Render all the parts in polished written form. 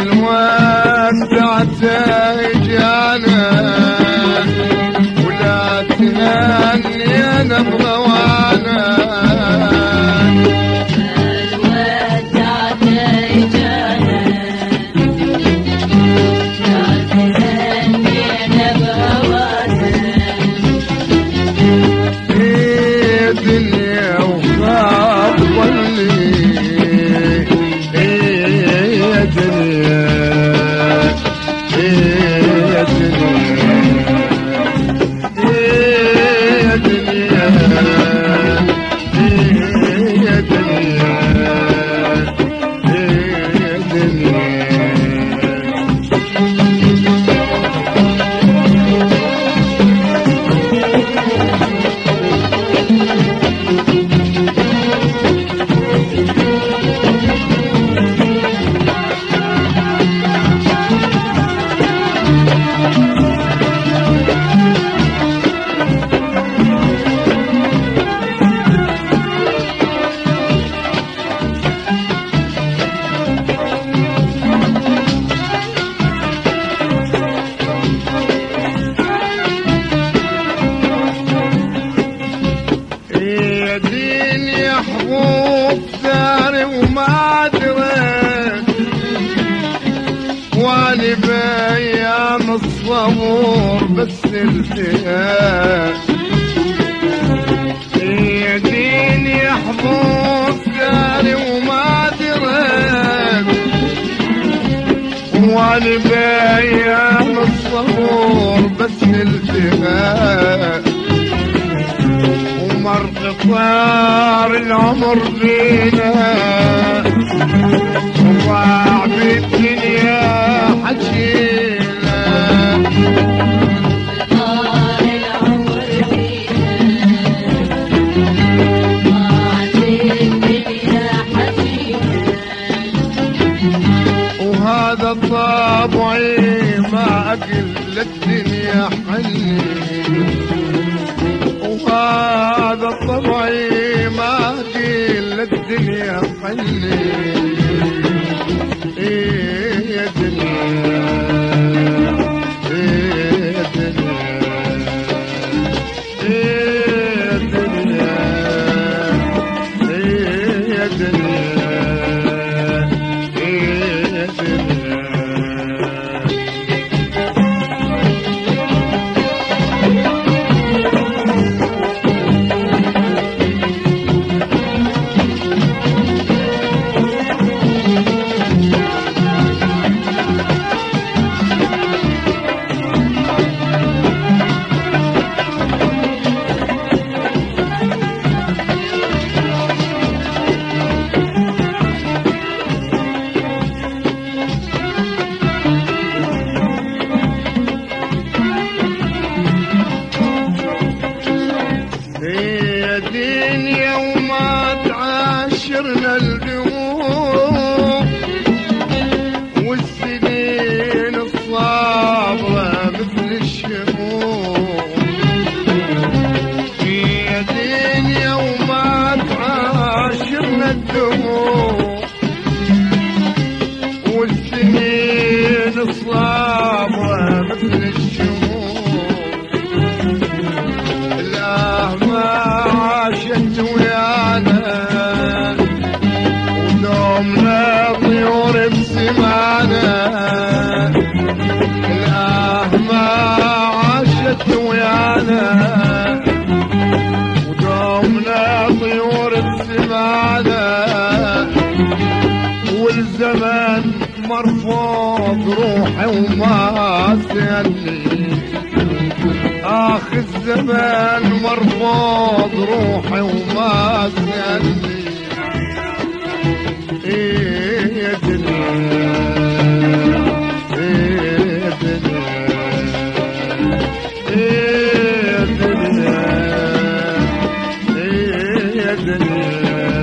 الودعت اجانا ولا تهني انا بغوانا واني بايام الصبور بس التهاب يا دين يا حبوب داري وما دريت واني بايام الصبور بس التهاب ومر قطار العمر فينا وضاع بالدنيا حكينا قطار العمر فينا وضاع بالدنيا حكينا وهذا طبعي ما أقل الدنيا حني وهذا طبعي ما أقل الدنيا حني يا دنيا يا دنيا يا دنيا يا دنيا يا دنيا الدنيا وما تعاشرنا الدموع والسنين الصابرة مثل الشموع يا دنيا وما تعاشرنا الدموع والسنين الصابرة مثل الشموع عاشت ويانا ودومنا طيور بسمانا الأهما عاشت ويانا ودومنا طيور بسمانا والزمن مرفوض روحي وما سألني الزمان مرفوض روحي وما سألني يا دنيا يا دنيا يا دنيا يا دنيا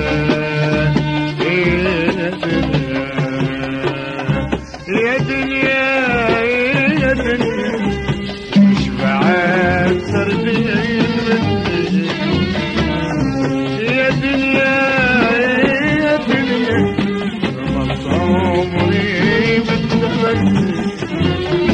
يا دنيا يا دنيا مش بعد تربيعين مني يا دنيا يا دنيا رمض عمري مدي